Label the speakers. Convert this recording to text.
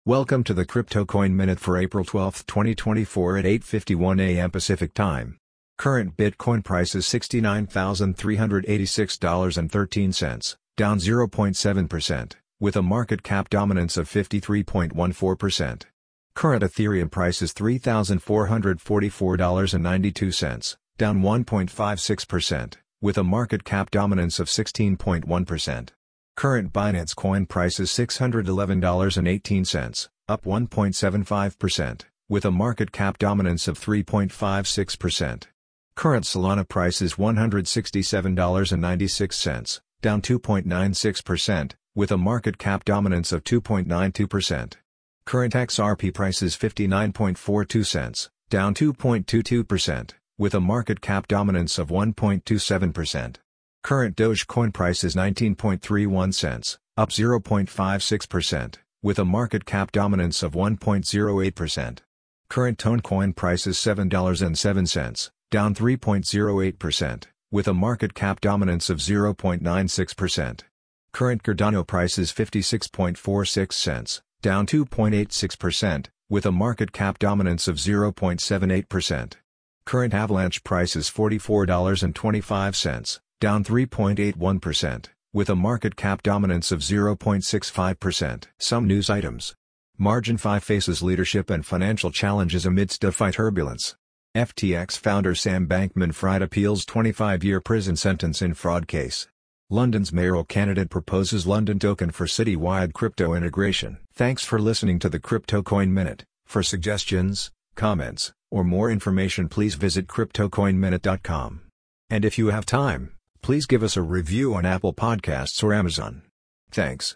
Speaker 1: Welcome to the Crypto Coin Minute for April 12, 2024 at 8:51 a.m. Pacific Time. Current Bitcoin price is $69,386.13, down 0.7%, with a market cap dominance of 53.14%. Current Ethereum price is $3,444.92, down 1.56%, with a market cap dominance of 16.1%. Current Binance Coin price is $611.18, up 1.75%, with a market cap dominance of 3.56%. Current Solana price is $167.96, down 2.96%, with a market cap dominance of 2.92%. Current XRP price is 59.42 cents, down 2.22%, with a market cap dominance of 1.27%. Current Dogecoin price is 19.31 cents, up 0.56%, with a market cap dominance of 1.08%. Current Toncoin price is $7.07, down 3.08%, with a market cap dominance of 0.96%. Current Cardano price is 56.46 cents, down 2.86%, with a market cap dominance of 0.78%. Current Avalanche price is $44.25, down 3.81%, with a market cap dominance of 0.65%. Some news items. Margin 5 faces leadership and financial challenges amidst DeFi turbulence. FTX founder Sam Bankman-Fried appeals 25-year prison sentence in fraud case. London's mayoral candidate proposes London token for citywide crypto integration. Thanks for listening to the Crypto Coin Minute. For suggestions, comments, or more information, please visit CryptoCoinMinute.com. And if you have time, please give us a review on Apple Podcasts or Amazon. Thanks.